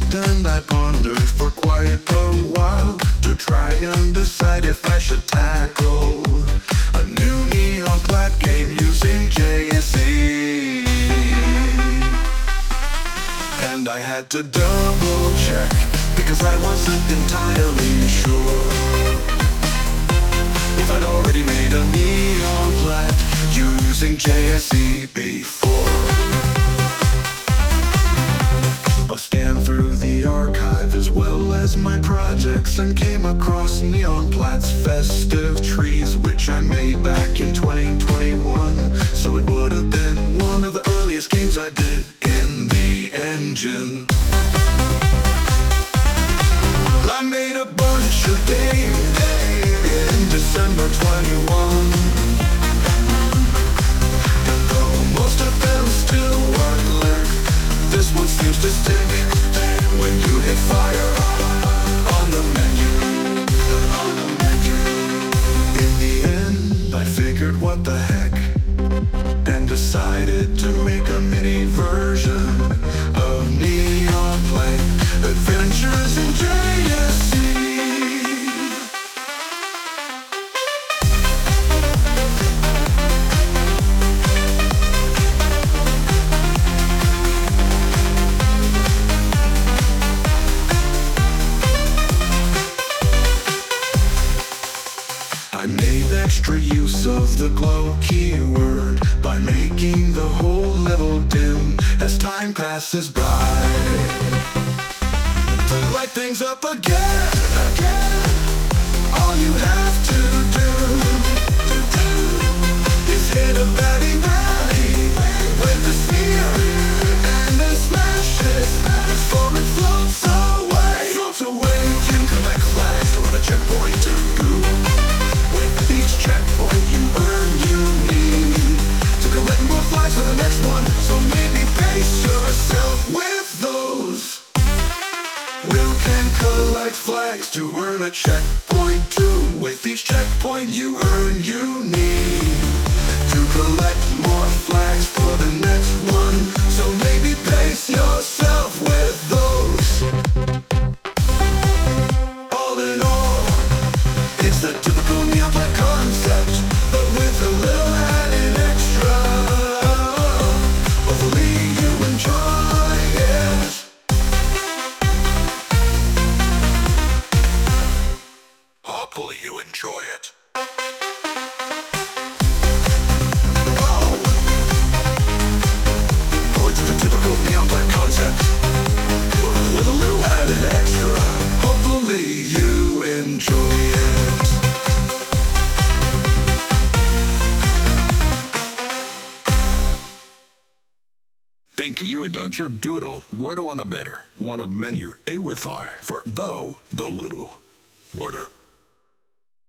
And I pondered for quite a while to try and decide if I should tackle a new neon plat game using JSE. And I had to double check because I wasn't entirely sure if I'd already made a neon plat using JSE before. I scanned through the archive as well as my projects and came across Neon Plat's Festive Trees, which I made back in 2021. So it would have been one of the earliest games I did in the engine. I made a bunch of games in December 21, and though most of them still work, this one seems to stick when you hit fire on the menu. In the end, I figured what the heck and decided to make a mini version of Neon Plat Adventures in JSE. I made extra use of the glow keyword by making the whole level dim as time passes by. To light things up again, all you have to do is hit a batty with the sphere and then smash it before it floats away. You collect flags to run a checkpoint too. With each checkpoint you earn, you need to collect more flags for the next one. So maybe pace yourself with those. Will can collect flags to earn a checkpoint too. With each checkpoint you earn, you need to collect more flags for the next one. So maybe pace yourself with those. All in all, it's the typical Neon Plat concept, but with a little added extra. Hopefully you enjoy it. Hopefully you enjoy it. Oh, it's the typical Neon Plat concept, with a little added extra. Hopefully you enjoy it. Think you had done your doodle. Word on the better. Want a menu A with I for the little order.